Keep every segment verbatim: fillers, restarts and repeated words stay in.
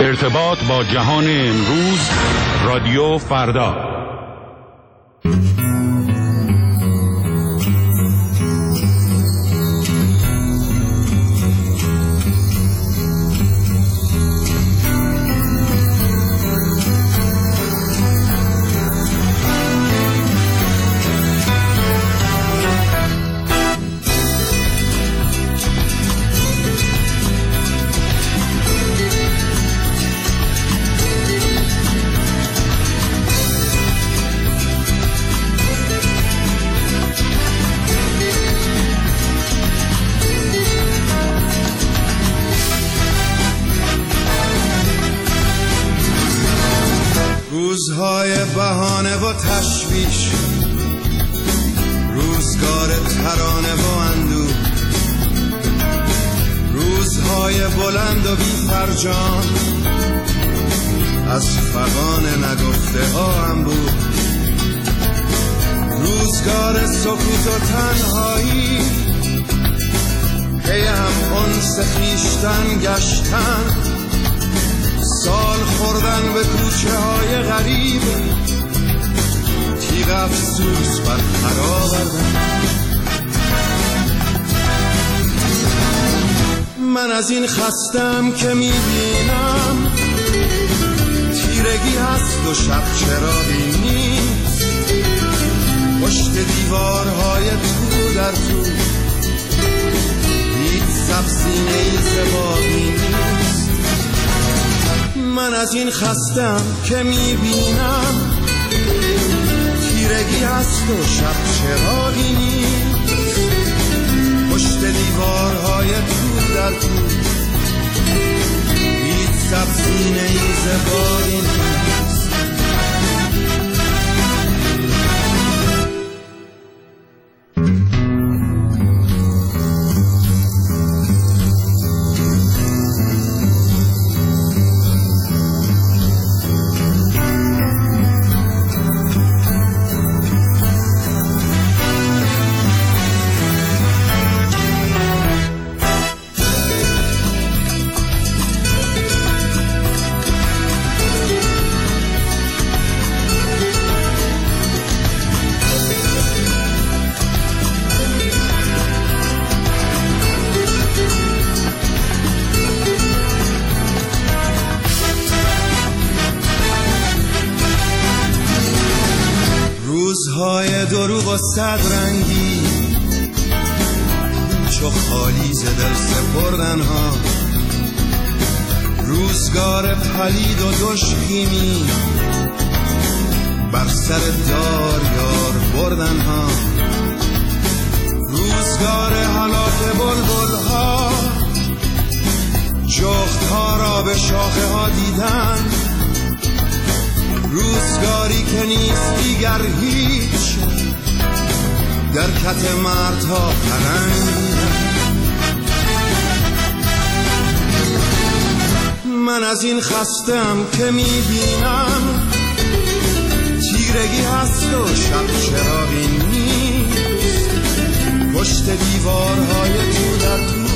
ارتباط با جهان امروز، رادیو فردا. روزهای بهانه و تشویش، روزگار ترانه و اندوه، روزهای بلند و بی فرجام، از فغان نگفته ها انبوه، روزگار سکوت و تنهایی، پی هم انس خویشتن گشتن، سال خوردن به کوچه های غریب، تیغ افسوس بر پر آوردن. من از این خستم که میبینم تیرگی هست و شب چراغی نیست، پشت دیوارهای تو در تو هیچ سبزینه‌ای زبانی نیست. من از این خستم که میبینم تیرگی هست و شب چراغی نیست، پشت دیوارهای تو در تو هیچ سبزینه‌ای زبانی نیست. روزهای دروغ و صد رنگی، چو خالی ز دل سپردن ها، روزگار پلید و دشخیمی، بر سر دار یار بردن ها، روزگار هلاک بلبل ها، جغد ها را به شاخه ها دیدن، روزگاری که نیست دیگر هیچ، در کت مردها پرنگ. من از این خستم که میبینم تیرگی هست و شب چراغی نیست، پشت دیوارهای تو در تو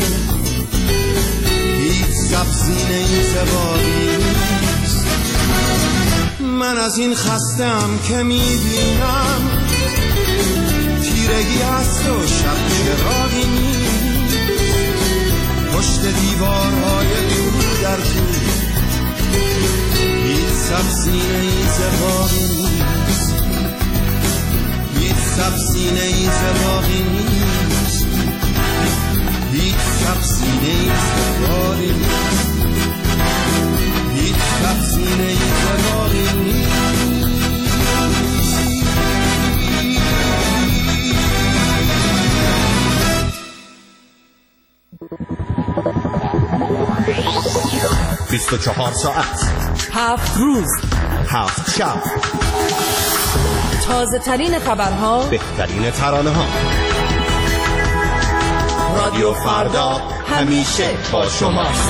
هیچ سبزینه‌ای زبانی نیست. من از این خستم که میبینم تیرگی هست و شب چراغی نیست، پشت دیوارهای تو در تو هیچ سبزینه‌ای زبانی نیست، هیچ سبزینه‌ای زبانی نیست، هیچ سبزینه‌ای زبانی نیست، هیچ سبزینه‌ای زبانی نیست. بیست و چهار ساعت، هفت روز، هفت شب، تازه ترین خبرها، بهترین ترانه ها. رادیو فردا همیشه با شماست.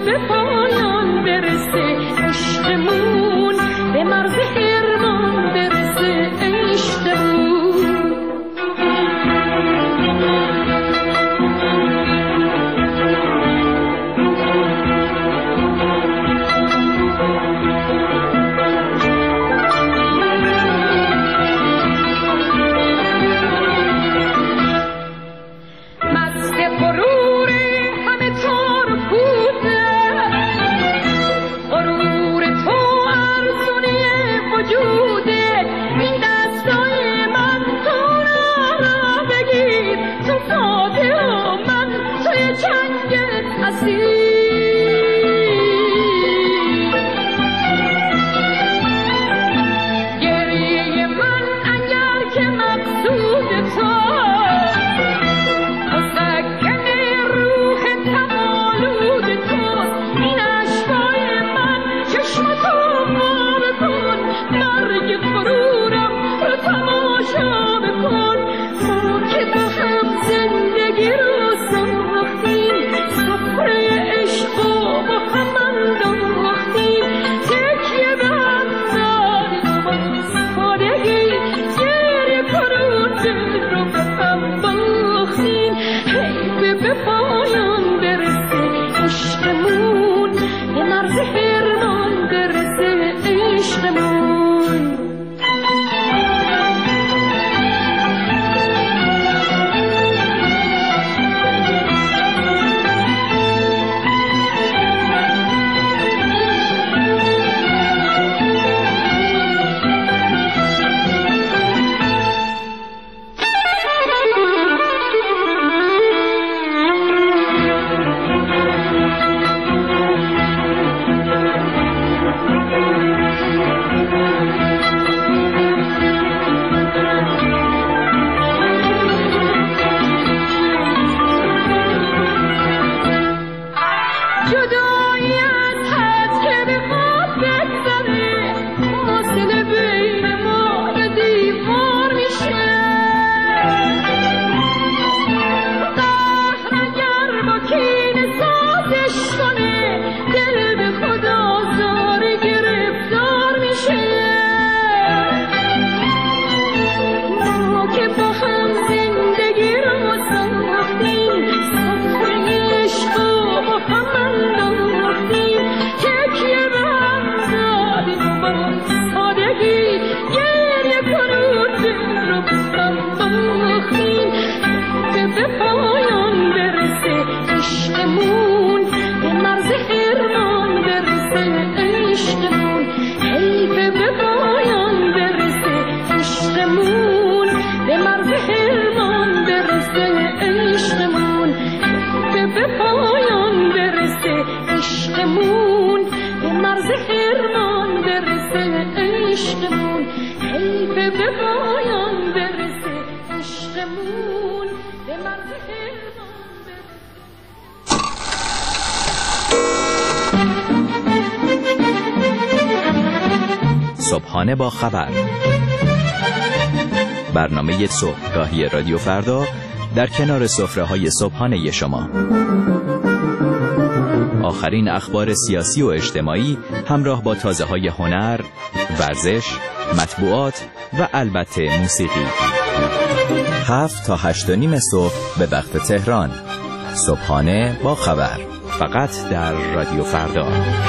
به پایان برسه عشقمون، به مرز حرمان برسه عشقمون. صبحانه با خبر، برنامه صبحگاهی رادیو فردا در کنار سفره‌های صبحانه شما. آخرین اخبار سیاسی و اجتماعی همراه با تازه‌های هنر، ورزش، مطبوعات و البته موسیقی. هفت تا هشت و نیم صبح به وقت تهران. صبحانه با خبر، فقط در رادیو فردا.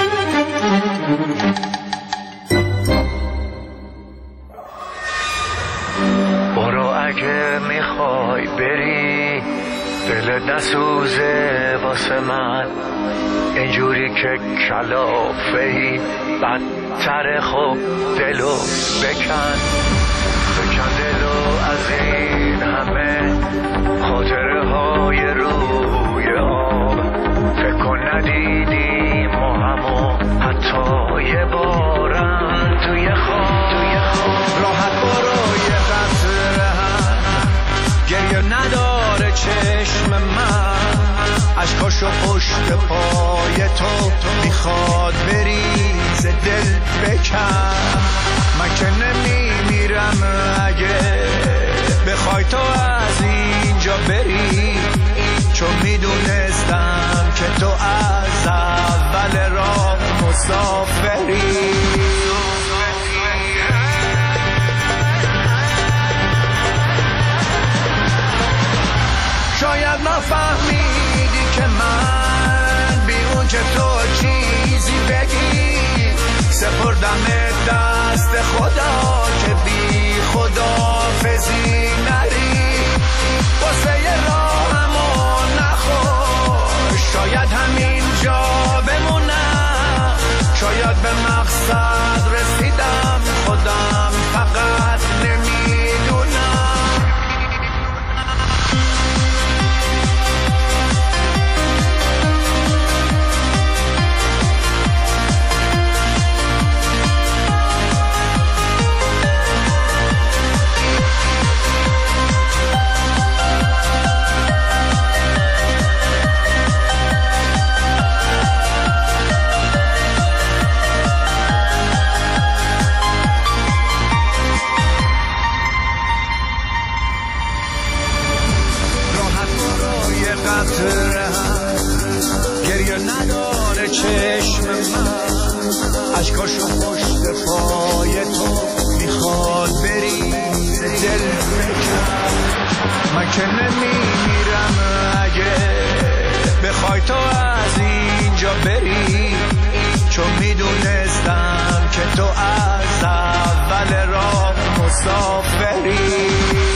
برو اگه میخوای بری، دلت نسوزه واسه من، اینجوری که کلافهی بدتر. خوب دلو بکن بکن دلو از این همه خاطره های روی آب. فکر کن ندیدیم و همو حتی یه بارم توی خواب توی خواب. راحت برو یه قطره هم گریه نداره چشم من، عشقاشو پشت پای تو میخواد بریز دل بکن. من که نمیمیرم اگه بخوای تو از اینجا بری، چون میدونستم که تو از نفهمیدی که من بی اون که تو چیزی بگی سپردم دست خدا که بی خداحافظی نری واسه راهمو نخور شاید همینجا بمونم شاید به مقصد رسیدم خودم فقط نمیدونم گریه نداره چشم من عشقاشو پشت پای تو میخواد بری دل بکن من که نمیمیرم اگه بخوای تو از اینجا بری چون میدونستم که تو از اول راه مسافری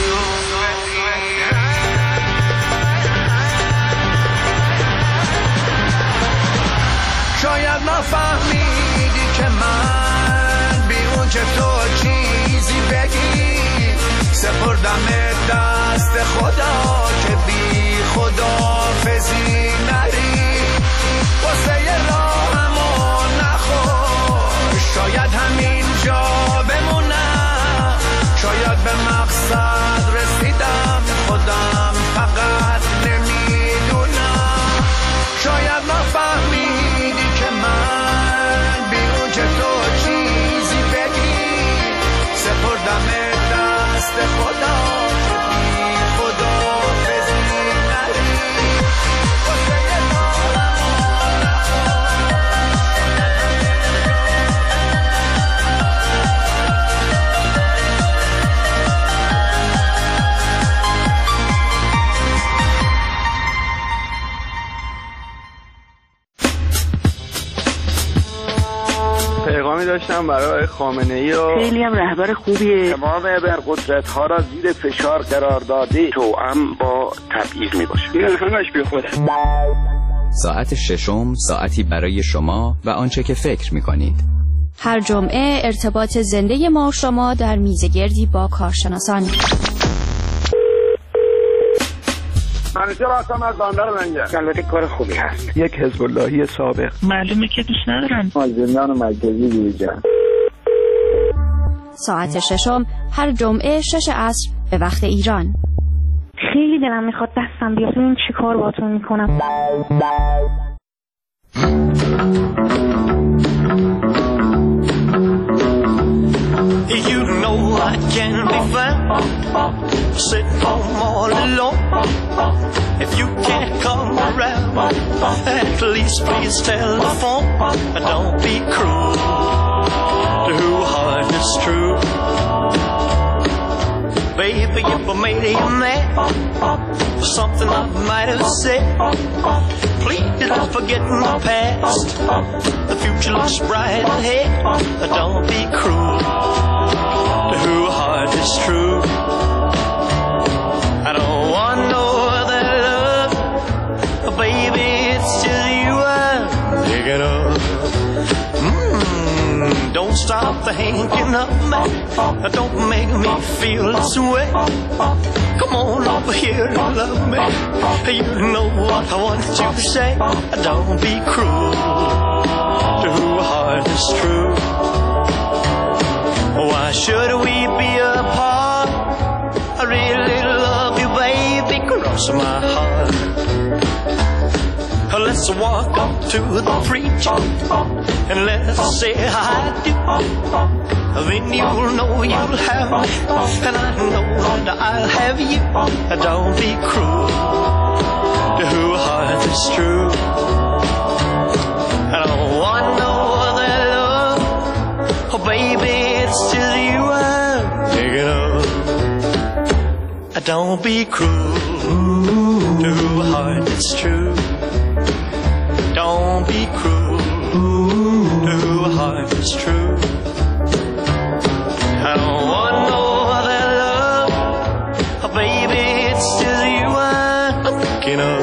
شاید نفهمیدی که من بی اون که تو چیزی بگی سپردم دست خدا که بی خداحافظی نری واسه راهمو نخور شاید همینجا بمونم شاید به مقصد رسیدم خودم فقط نمیدونم شاید نفهمیدی که من بی اون که تو چیزی بگی سپردم دست خدا که بی خداحافظی نری واسه راهمو نخور پیغامی داشتم برای خامنه‌ای و خیلی هم رهبر خوبیه تمام ابرقدرت ها را زیر فشار قرار داده توأم با تبعیض می باشه این همش بی خوده. ساعت ششم ساعتی برای شما و آنچه که فکر می کنید. هر جمعه ارتباط زنده ما و شما در میزگردی با کارشناسان. منیجر هستم از بندر لنگر. البته کار خوبی هست. یک حزب اللهی سابق. معلومه که دوست ندارم. زندان مرکزی دیجا. ساعت ششم هر جمعه شش عصر به وقت ایران. خیلی دلم میخواد دستم بیاد ببین چی کار باهاتون میکنم. You know I can be found sitting home all alone. If you can't come around, at least please tell the phone. Don't be cruel to who heart is true. Baby, if I made you mad for something I might have said, please don't forget my past. The future looks bright ahead. Don't be cruel to who heart is true. I don't want no other love, baby, it's just you I'm thinking of. Mm, don't stop thinking of me, don't make me feel this way. Come on over here and love me, you know what I want you to say. Don't be cruel to who heart is true. Why should we be apart? I really love you, baby, cross my heart. Let's walk up to the preacher and let's say I do. Then you'll know you'll have me, and I know that I'll have you. Don't be cruel to who heart is true. I don't want no other love, oh baby, it's just you I'm thinking of. Don't be cruel to who heart it's true. Don't be cruel to a heart that's true. I don't want no other love, oh baby, it's just you I'm thinking of.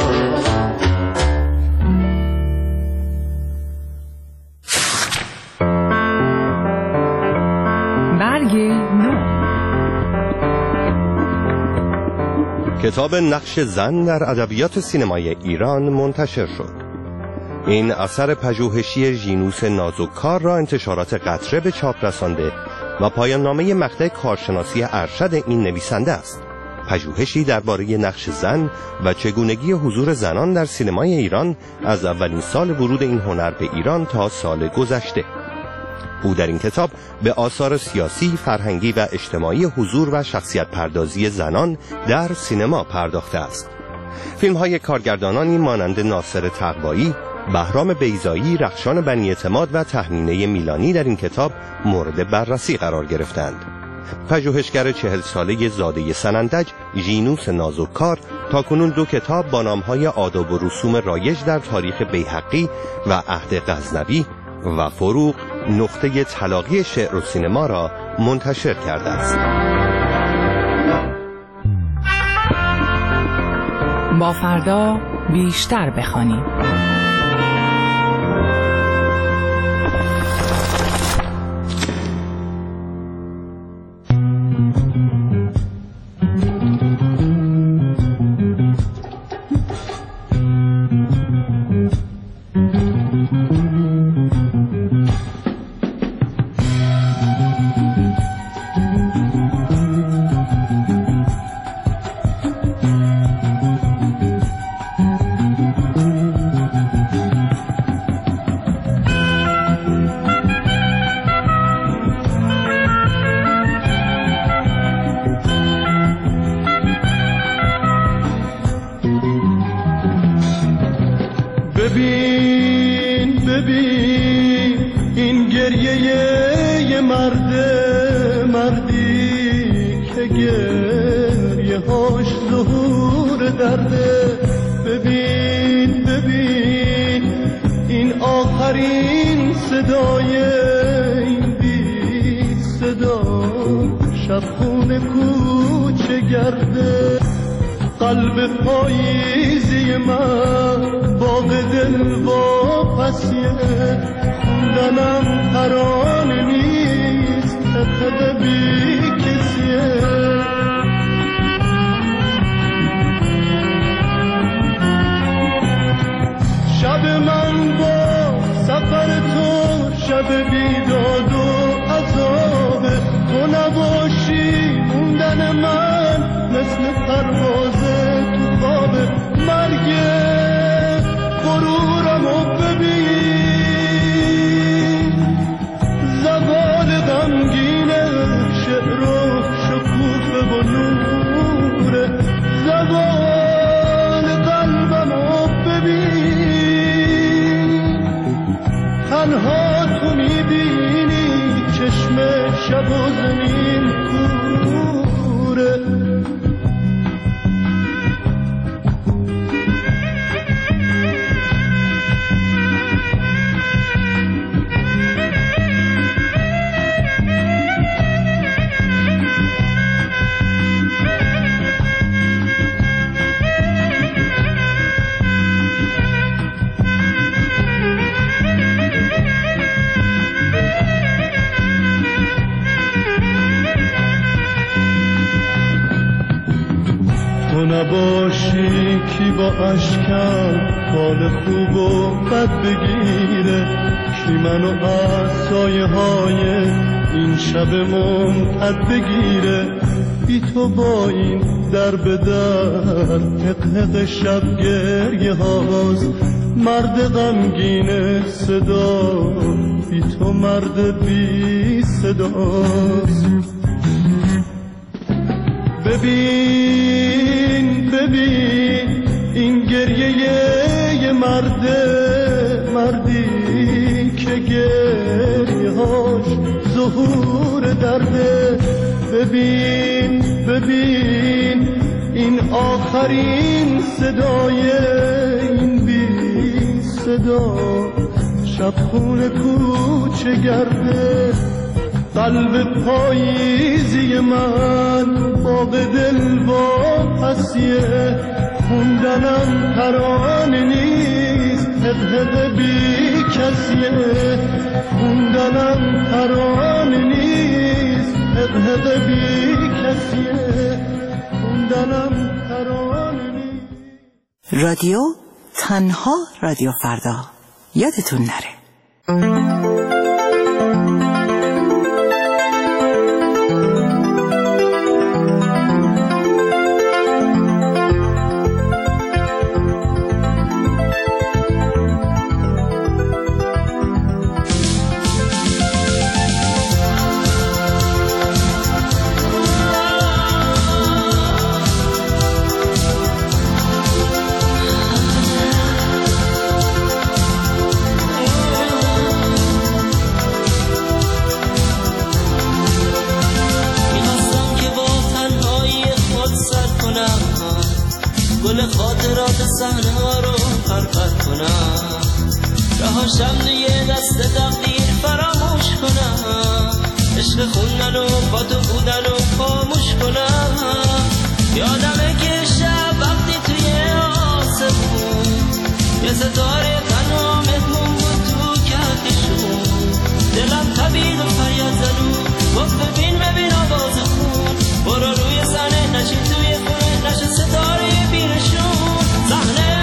برگ نو. کتاب نقش زن در ادبیات سینمای ایران منتشر شد. این اثر پژوهشی ژینوس نازک‌کار را انتشارات قطره به چاپ رسانده و پایان نامه مقطع کارشناسی ارشد این نویسنده است. پژوهشی درباره نقش زن و چگونگی حضور زنان در سینمای ایران از اولین سال ورود این هنر به ایران تا سال گذشته. او در این کتاب به آثار سیاسی، فرهنگی و اجتماعی حضور و شخصیت پردازی زنان در سینما پرداخته است. فیلم‌های کارگردانانی مانند ناصر تقوایی، بهرام بیضایی، رخشان بنی اعتماد و تهمینه میلانی در این کتاب مورد بررسی قرار گرفتند. پژوهشگر چهل ساله زاده سنندج، ژینوس نازک‌کار، تاکنون دو کتاب با نام‌های آداب و رسوم رایج در تاریخ بیهقی و عهد غزنوی و فروغ، نقطه تلاقی شعر و سینما را منتشر کرده است. با فردا بیشتر بخوانیم. ببین ببین این گریه یه مرده، مردی که گریه هاش ظهور درده. ببین ببین این آخرین صدای این بی صدا، شبخونه کوچه گرده. قلب پاییزی من باغ دل واپسیه، خوندنم ترانه نیست خطب بی کسیه. شب من با سفر تو شب بیداد و عذابه، تو نباشی موندن من مثل پرواز تو خواب. مرگ غرورم و ببین، زوال غمگین شعر و شکوفه و نوره. زوال قلبم و ببین، تنها تو میبینی چشم شب و زمین کوره. تو نباشی کی با اشکم حال خوب و بد بگیره، کی منو از سایه های این شب ممتد بگیره. بی تو با این در به در حق شب گریه هاست، مرد غمگین صدا بی تو مرد بی صداست. ببین ببین این گریه یه مرده، مردی که گریه هاش ظهور درده. ببین ببین این آخرین صدای صدا شب خونه کوچه گرده قلب پاییزی من باغ دل با پسیه خوندنم ترانه نیست هدهد بی کسیه خوندنم ترانه نیست هدهد بی کسیه خوندنم ترانه نیست. رادیو تنها رادیو فردا یادتون نره. گل خاطرات صحنه ها رو پرپر کنم رهاشم توی دست تقدیر فراموش کنم عشق خوندن و با تو بودن و خاموش کنم یادمه که شب وقتی توی آسمون یه ستاره تنها مهمون بود تو کهکشون دلم تبید و فریاد زنون گفت ببین ببین آواز خون برو روی صحنه نشین توی خونه نشه ستاره بیرشون صحنه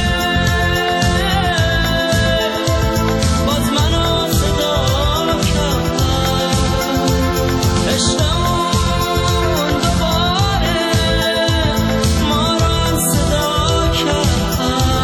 باز منو صدا کرد عشقمون دوباره ما رو صدا کرد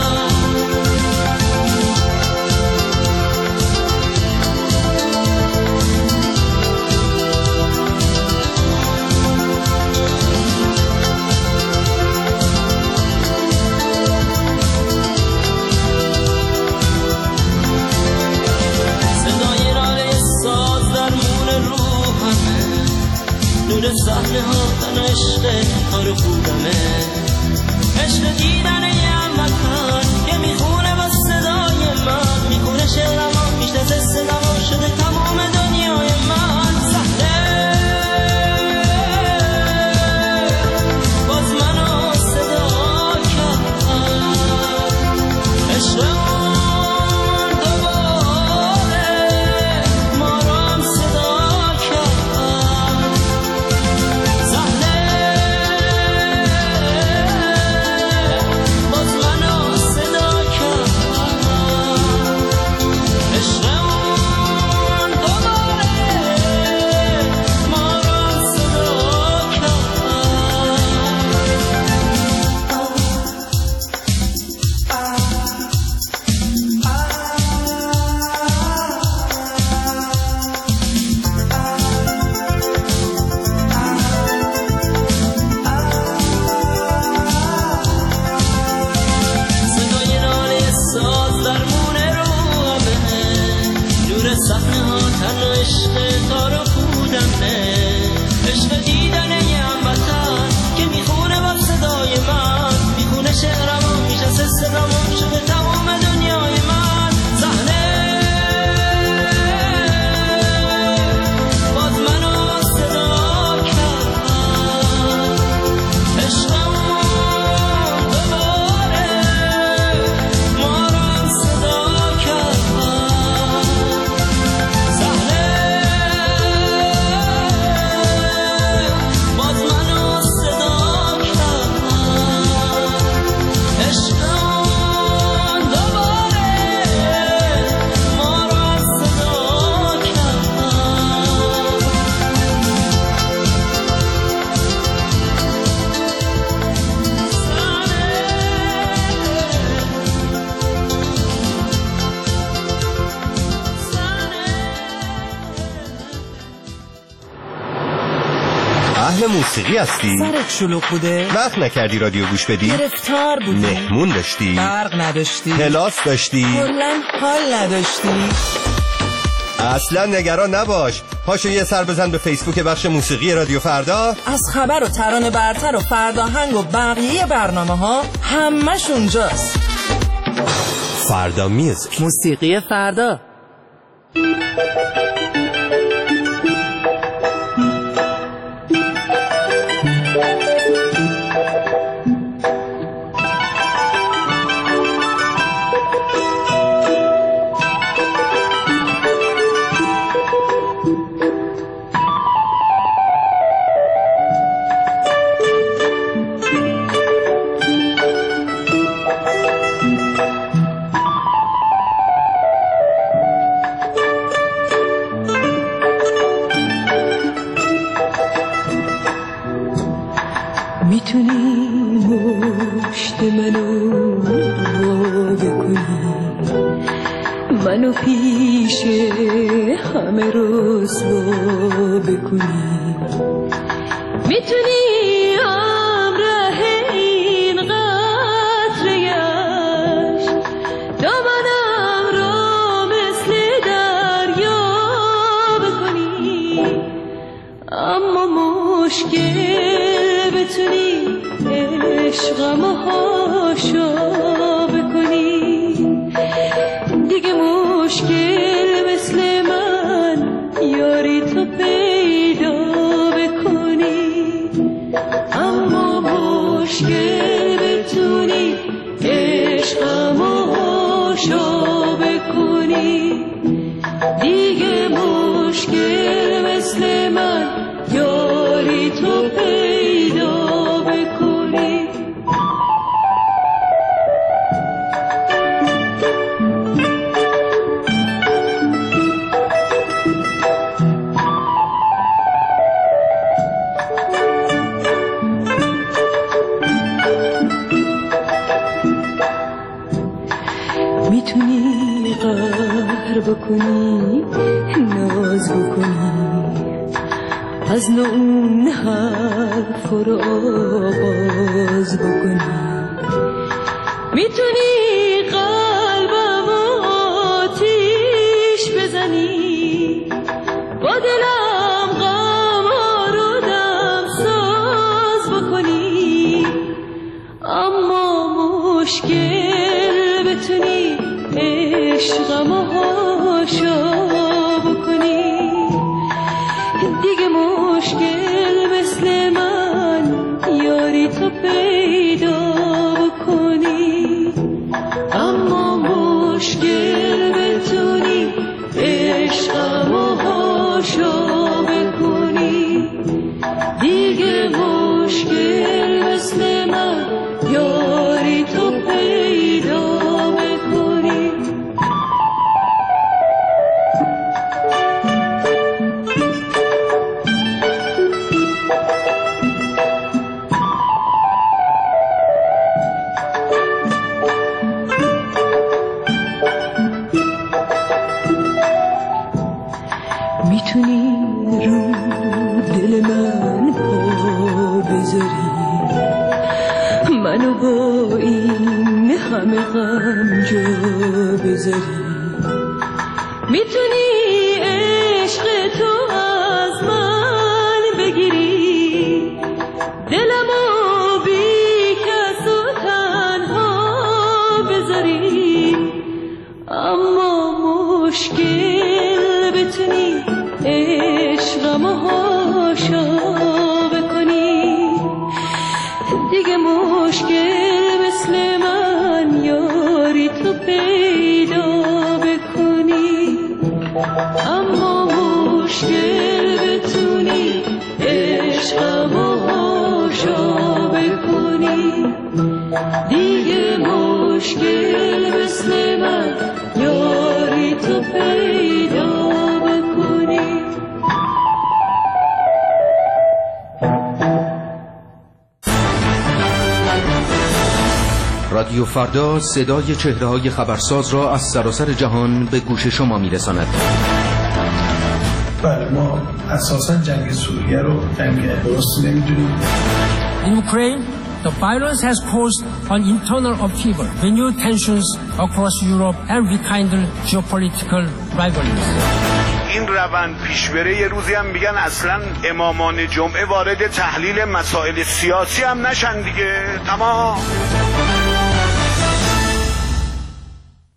نور صحنه ها تن عشق کار خودمه عشق دیدن یه هموطن که میخونه با صدای من میخونه شعرم میشناسه صدام شده تمام دنیای من صحنه باز منو صدا کرد عشقمون دوباره ما رو هم صدا کرد صحنه ها تن عشق تارو خودمه عشق دیدن یه هموطن که میخونه با صدای من میخونه شعرم میشناسه صدام شده تمام دنیای من صحنه باز منو صدا کرد عشقمون دوباره ما رو هم صدا کرد اهل موسیقی هستی؟ سرت شلوغ بوده؟ وقت نکردی رادیو گوش بدی؟ گرفتار بودی؟ مهمون داشتی؟ برق نداشتی؟ کلاس داشتی؟ کلاً حال نداشتی؟ اصلا نگران نباش، پاشو یه سر بزن به فیسبوک بخش موسیقی رادیو فردا. از خبر و ترانه برتر و فرداهنگ و بقیه برنامه ها همش اونجاست. فردا میوزیک، موسیقی فردا. میتونی مشت منو وا بکنی، منو پیش همه رسوا بکنی، میتونی همراه این قطره‌اش دامنم را مثل دریا بکنی، اما مشکل بتونی عشقمو هاشا بکنی، دیگه مشکل مثل من یاری تو پیدا بکنی، اما مشکل بتونی عشقمو هاشا بکنی، دیگه مشکل مثل من یاری تو پیدا بکنی. میتونی قهر بکنی، ناز بکنی، از نو اون حرف رو آغاز بکنی، میتونی قلبم آتیش بزنی، با دلم غم رو دم ساز بکنی، اما مشکل بتونی عشقم هاشا بکنی، دیگه مشکل مثل من یاری تو پیدا بکنی، اما مشکل بتونی عشقم هاشا بکنی، دیگه مشکل مثل من یاری تو پیدا بکنی. میتونی رو دل من پا بذاری، منو با این همه غم جا بذاری، میتونی عشق تو از من بگیری، دلمو بی کس و تنها بذاری، اما مشکل بتونی عشقم هاشا بکنی، دیگه مشکل مثل من یاری تو پیدا بکنی، اما مشکل بتونی عشقم هاشا بکنی، دیگه مشکل مثل من یاری تو پیدا بکنی. رادیو فردا صدای چهره‌های خبرساز را از سراسر جهان به گوش شما می‌رساند. بله، ما اساساً جنگ سوریه رو جنگ درست نمی‌دونیم. In Ukraine, the violence has caused an internal upheaval, renewed tensions across Europe and rekindled geopolitical rivalries. این روند پیش بره یه روزی هم میگن اصلا امامان جمعه وارد تحلیل مسائل سیاسی هم نشن دیگه. تمام.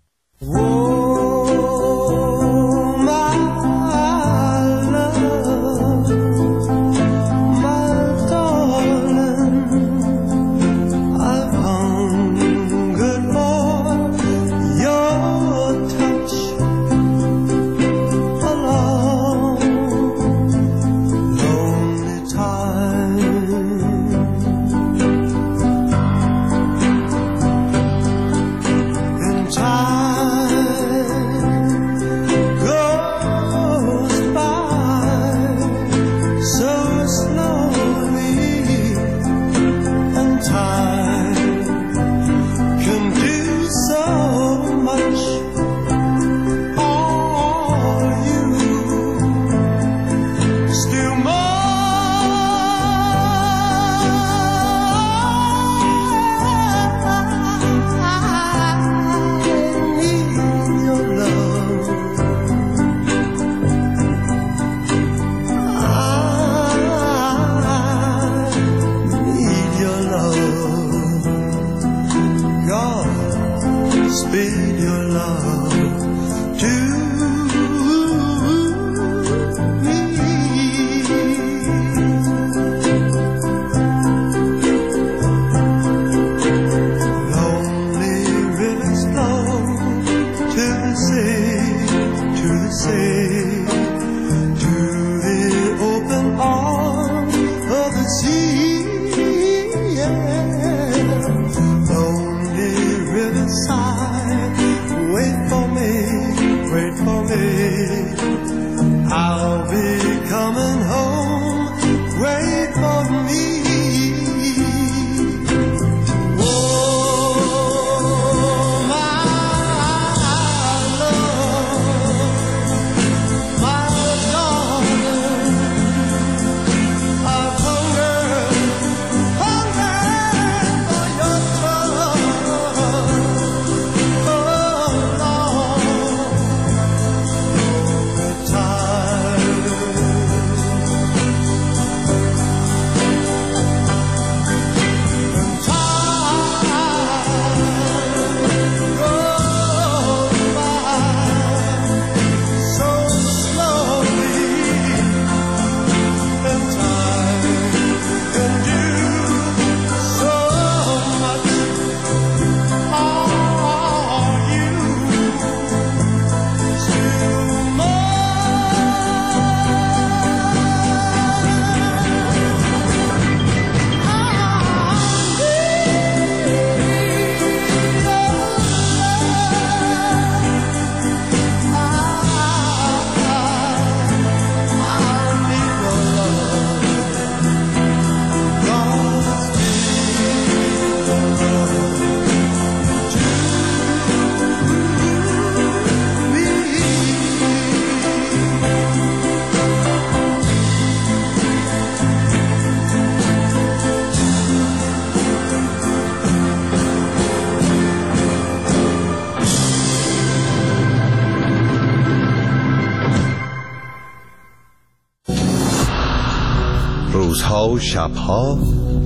روزها و شبها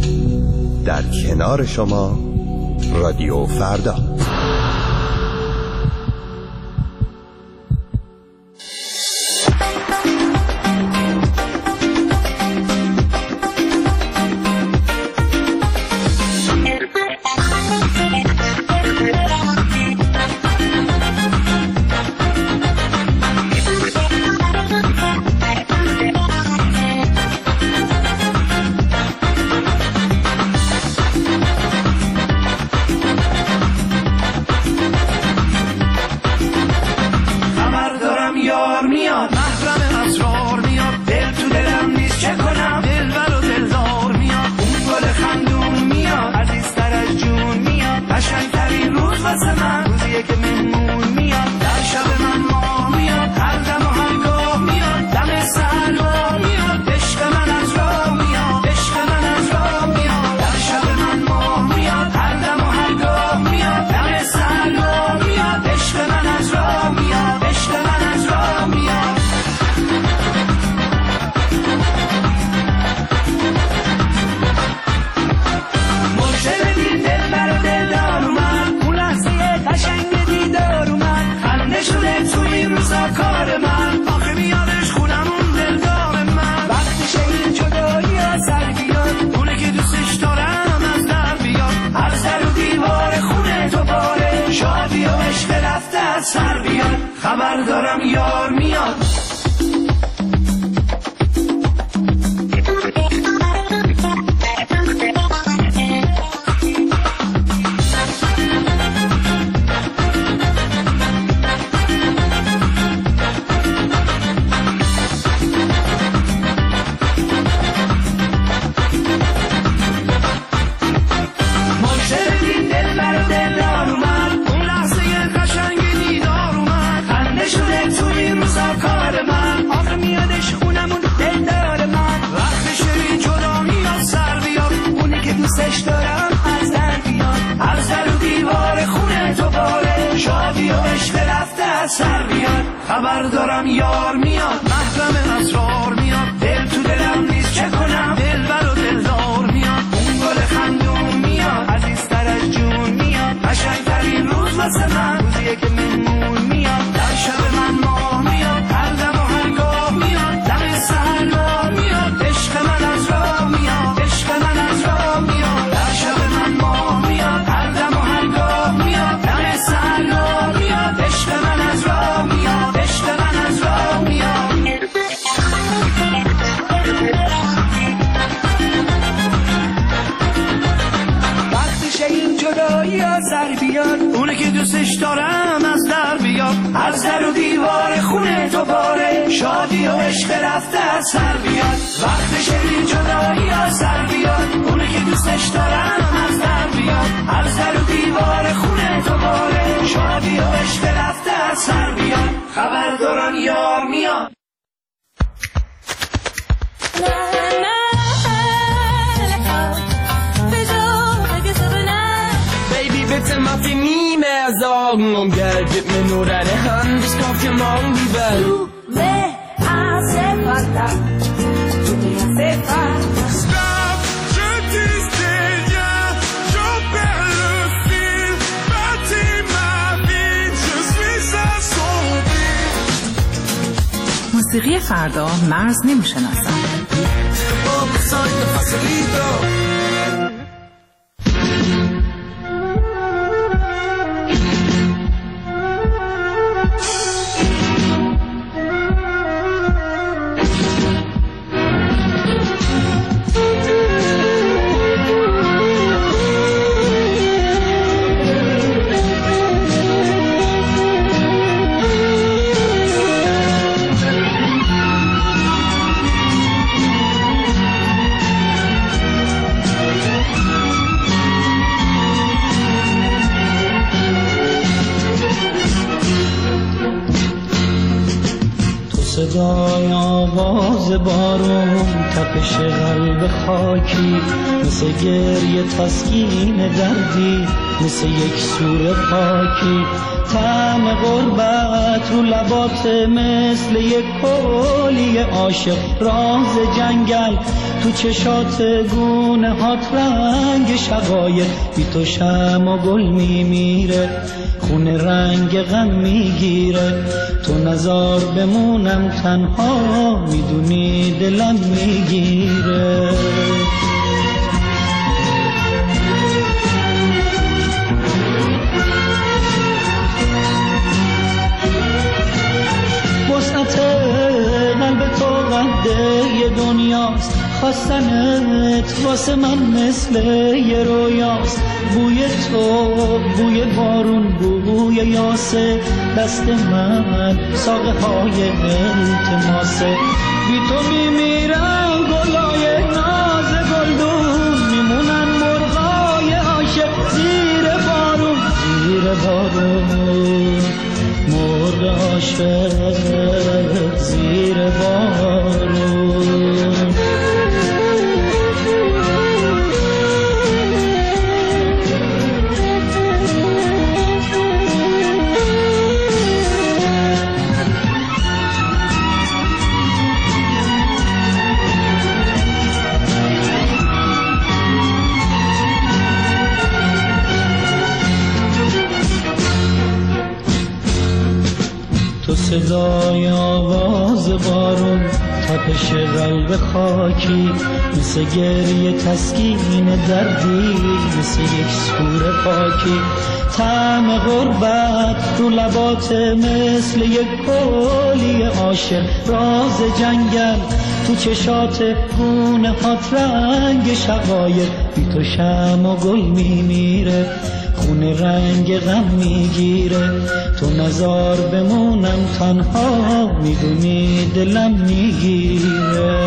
در کنار شما رادیو فردا. قشنگ دیدار خبر دارم یار میاد. خبر دارم یار میاد، محرم اسرار میاد، دل تو دلم نیست چه کنم، دل بر و دلدار میاد، اون گل خندون میاد، عزیزتر از جون میاد، قشنگترین روز واسه من روزیه که میمون میاد، در شب من ماه میاد، هر دم و هر گاه میاد، دم سحر راه میاد، عشق من از راه میاد، عشق من از راه میاد، در شب من ماه میاد، هر دم و هر گاه میاد، دم سحر راه میاد، عشق من از راه میاد، عشق من از راه میاد. وقتشه این جدایی از سر بیاد، اونه که دوستش دارم از در بیاد، از در و دیوار خونه تو باره، شادی و عشق رفته از سر بیاد. وقتشه این جدایی از سر بیاد، اونه که دوستش دارم از در بیاد، از در و دیوار خونه تو باره، شادی و عشق رفته از سر بیاد. خبر دارم یار میاد. Baby, bitte mach dir nie mehr Sorgen um Geld, gib mir nur deine Hand, ich kauf dir morgen die Welt. Du me hace falta, tu me hace falta. Stop, je disais rien, j'en perds le fil, bâtis ma vie, je suis assombri. موسیقی فردا مرز نمیشناسم. Oh, soy de facilito. صدای آواز بارون، تپش قلب خاکی، مثل گریه تسکین دردی، مثل یک سور پاکی، طعم غربت رو لبات مثل یک کولی عاشق، راز جنگل تو چشات گونه هات، رنگ شقایق بی تو شمع و گل میمیره، خونه رنگ غم میگیره، تو نزار بمونم تنها، میدونی دلم میگیره. وسعت قلب تو قده دنیاست، خواستنت واسه من مثل یه رویاست، بوی تو بوی بارون بوی یاسه، دست من ساقه های التماسه، بی تو میمیرن گلای ناز گلدون، میمونن مرغای عاشق زیر بارون، زیر بارون مرغ عاشق زیر بارون. صدای آواز بارون، تپش قلب خاکی، مثل گریه تسکین دردی، مثل یک سور پاکی. طعم غربت رو لبات مثل یک کلی عاشق، راز جنگل تو چشات گونه هات، رنگ شقایق بی تو شمع و گل میمیره، خونه رنگ غم میگیره. تو نزار بمونم تنها، میدونی دلم میگیره.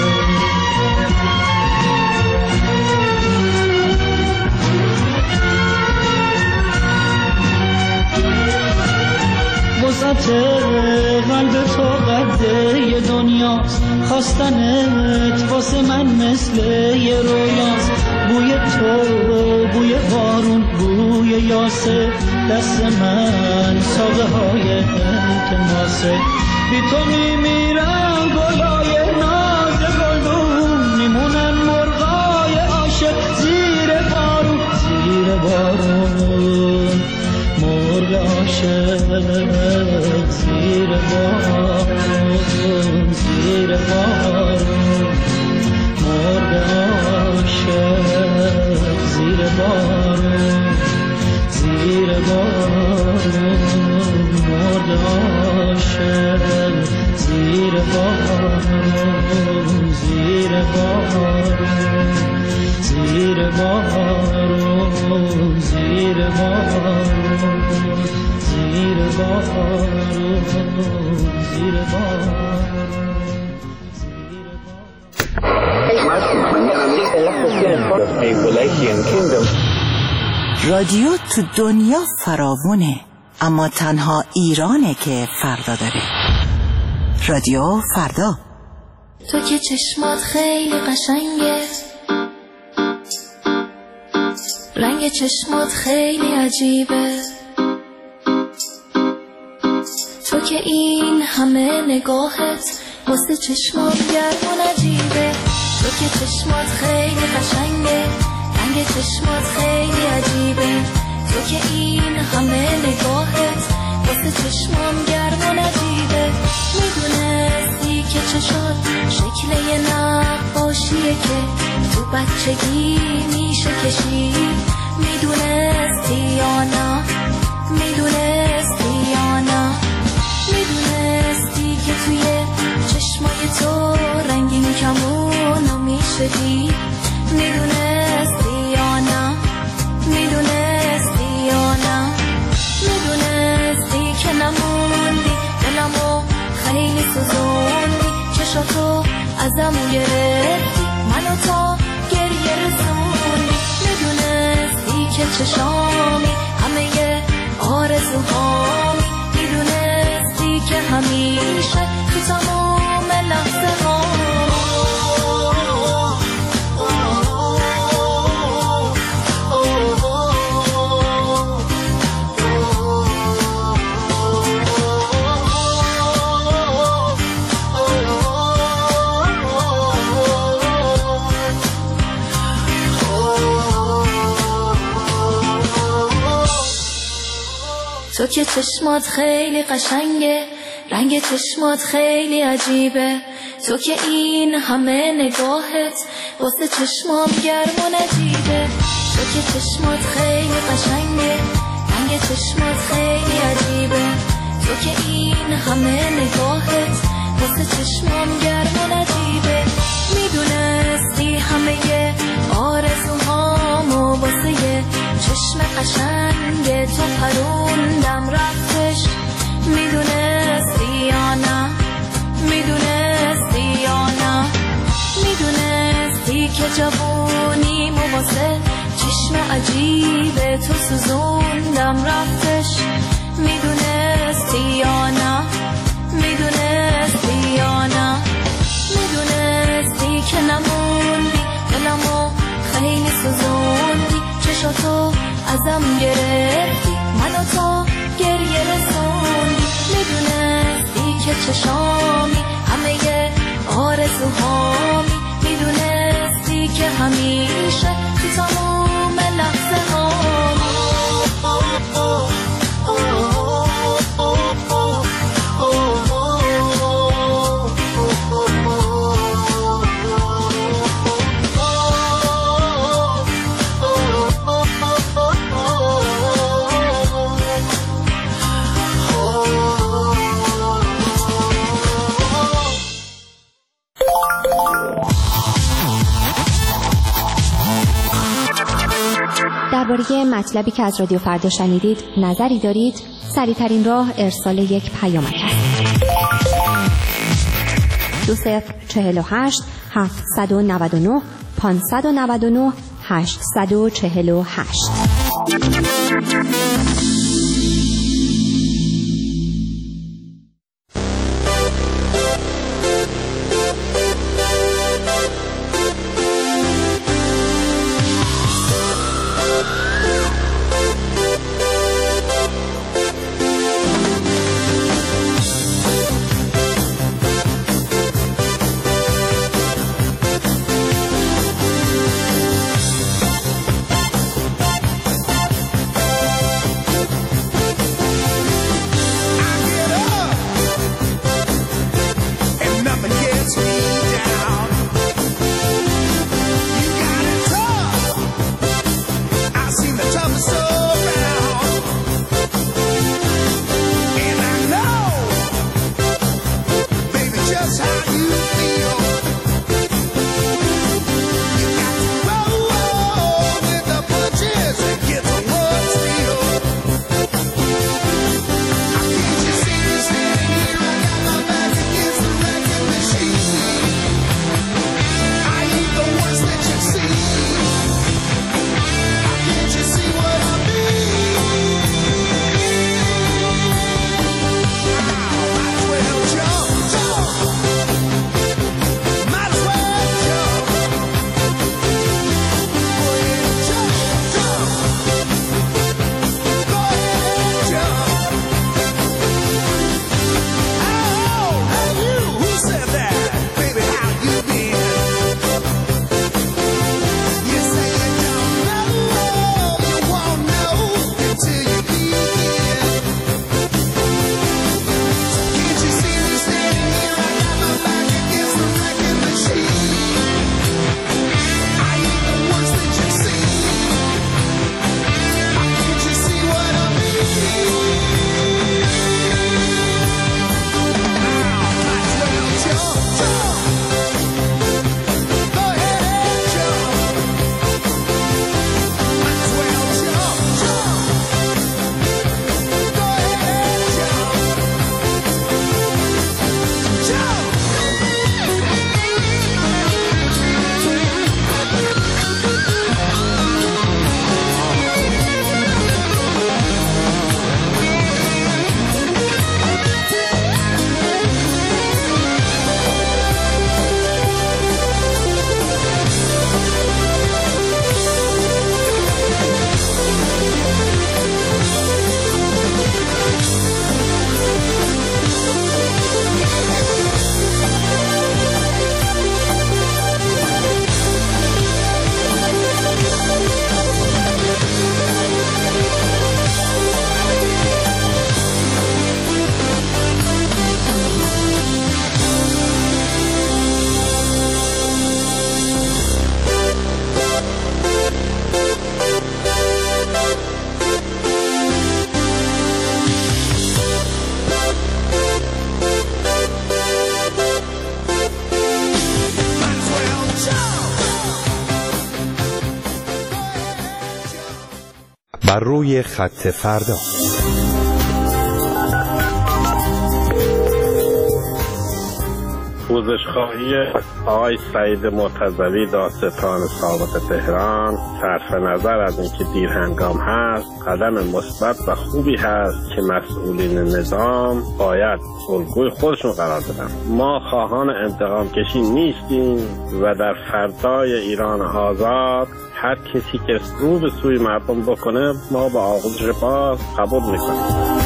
وسعت قلب تو قده یه دنیاست، خواستنت واسه من مثل یه رویاست. بوی تو، بوی بارون، بوی یاسه، دست من ساقه های التماسه. بی تو میمیرم گلای ناز گلدون، میمونن مرغای عاشق زیر بارون، زیر بارون. مرغ عاشق زیر بارون، زیر بارون. مرغ عاشق زیر بارون، زیر بارون. مرغ عاشق زیر بارون، زیر بارون. زیر بارون، زیر بارون. زیر بارون، زیر بارون. رادیو تو دنیا فراوونه، اما تنها ایرانه که فردا داره. رادیو فردا. تو که چشمات خیلی قشنگه، رنگ چشمات خیلی عجیبه. تو که این همه نگاهت واسه چشمات گرم و نجیبه. تو که چشمات خیلی قشنگه، رنگ چشمات خیلی عجیبه. تو که این همه نگاهت واسه چشمام گرم و نجیبه. میدونستی که چشات شکل یه نقاشیه که تو بچگی میشه کشید. میدونستی یا نه، میدونستی یا نه. میدونستی که توی چشمای تو رنگین کمونو میشه دید. میدونستی یا نه، میدونستی یا نه. میدونستی که نموندی، دلمو خیلی سوزوندی. چشاتو ازمو گرفتی، منو تا گریه رسوندی. میدونستی که چشامی همه آرزوهامی. میدونستی که همیشه تو تمام لحظه هامی. تو که چشمات خیلی قشنگه، رنگ چشمات خیلی عجیبه. تو که این همه نگاهت واسه چشمام گرم و نجیبه. تو که چشمات خیلی قشنگه، رنگ چشمات خیلی عجیبه. تو که این همه نگاهت واسه چشمام گرم و نجیبه. میدونستی همه آرزوهامو واسه یه چشم قشنگ تو پروندم رفتش. میدونستی یا نه، میدونستی یا نه. میدونستی که جوونیمو واسه چشم عجیب تو سوزوندم رفتش. میدونستی یا نه، میدونستی یا نه. میدونستی که نموندی، دلمو خیلی سوزوندی. چشاتو ازم گرفتی، منو تا گریه رسوندی. میدونستی که چشامی همه آرزوهامی. میدونستی که همیشه تو تمام لحظه هامی. درباره مطلبی که از رادیو فردا شنیدید نظری دارید؟ سریع‌ترین راه ارسال یک پیامک است. دو صفر چهل و هشت هفتصد و نود و نه پانصد و نود و نه هشتصد و چهل و هشت. بر روی خط فردا. پوزشخواهی آقای سعید مرتضوی دادستان سابق تهران صرف نظر از اینکه دیر هنگام هست قدم مثبت و خوبی هست که مسئولین نظام باید الگوی خودشون قرار بدن. ما خواهان انتقام کشی نیستیم و در فردای ایران آزاد هر کسی که رو به سوی مردم بکنه ما با آغوش باز قبول میکنیم.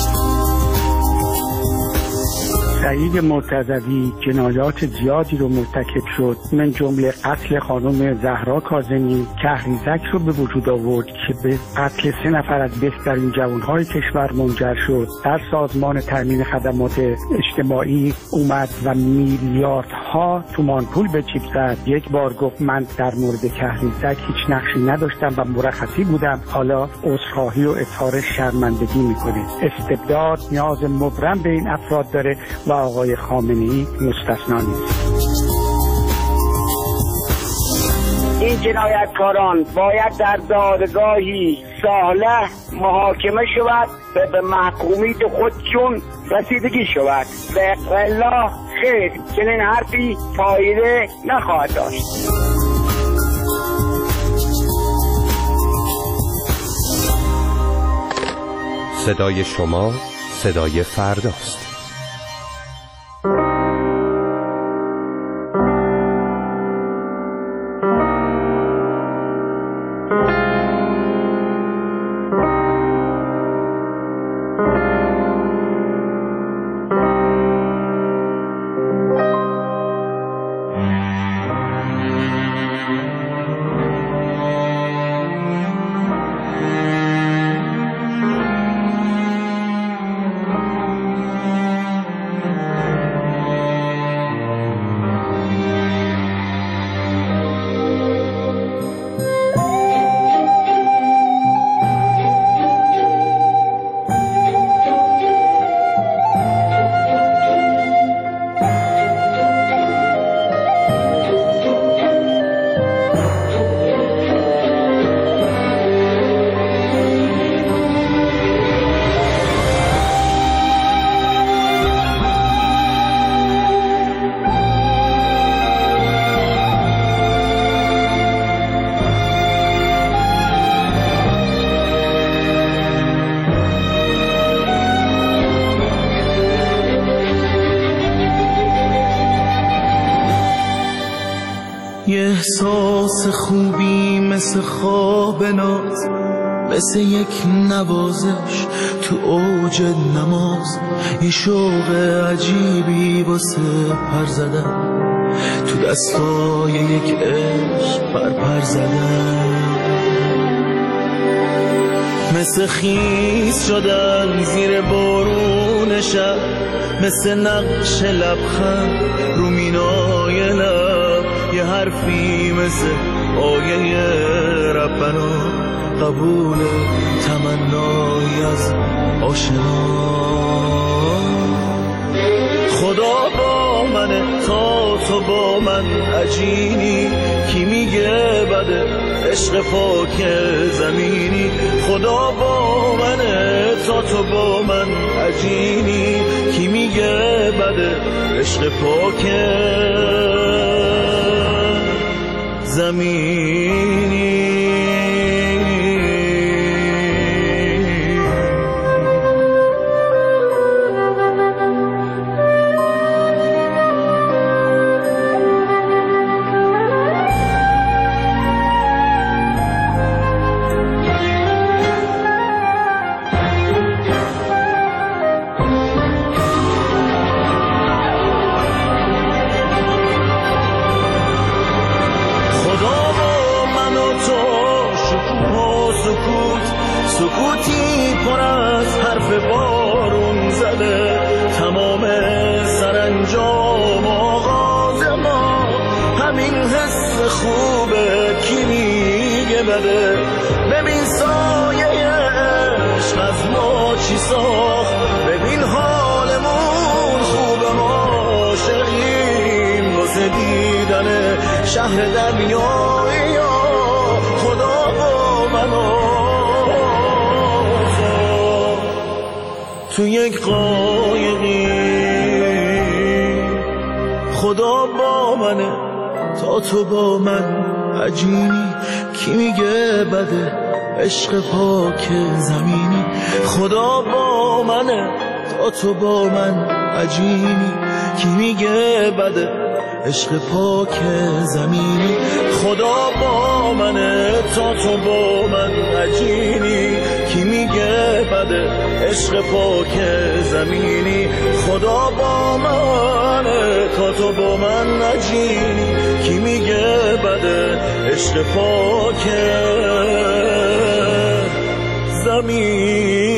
سعید مرتضوی جنایات زیادی رو مرتکب شد، من جمله قتل خانم زهرا کاظمی که اهریزک رو به وجود آورد که به قتل سه نفر از بهترین جوانهای کشور منجر شد. در سازمان تامین خدمات اجتماعی اومد و میلیاردها تومان پول به جیب زد. یک بار گفت من در مورد اهریزک هیچ نقشی نداشتم و مرخصی بودم، حالا عذرخواهی و اظهار شرمندگی میکنه. استبداد نیاز مبرم به این افراد داره و آقای خامنه‌ای مستثنا نیست. این جنایتکاران باید در دادگاهی صالح محاکمه شود و به محکومیت خودشون رسیدگی شود. به الله خیر، چنین حرفی فایده نخواهد داشت. صدای شما صدای فرداست. یه احساس خوبی مثل خواب ناز، مثل یک نوازش تو اوج نماز، یه شوق عجیبی واسه پر زدن، تو دستای یک عشق پر پر زدن، مثل خیس شدن زیر بارون شب، مثل نقش لبخند رو مینای لب، یه حرفی مثل آیه ربنا، قبول تمنای از آشنا. خدا با منه تا تو با من عجینی، کی میگه بده عشق پاک زمینی. خدا با منه تا تو با من عجینی، کی میگه بده عشق پاک زمینی. سکوتی پر از حرف بارون زده، تمام سرانجام آغاز ما همین حس خوبه، کی میگه بده. ببین سایه عشق از ما چی ساخت، ببین حالمون خوبه، ما عاشقیم واسه دیدن شهر دریایی. خدا با منو تو یک قایقی، خدا با منه تا تو با من عجینی، کی میگه بده عشق پاک زمینی. خدا با منه تا تو با من عجینی، کی میگه بده عشق پاک زمینی. خدا با منه تا تو با من عجینی، کی میگه بده عشق پاک زمینی. خدا با منه تا تو با من عجینی، کی میگه بده عشق پاک زمینی.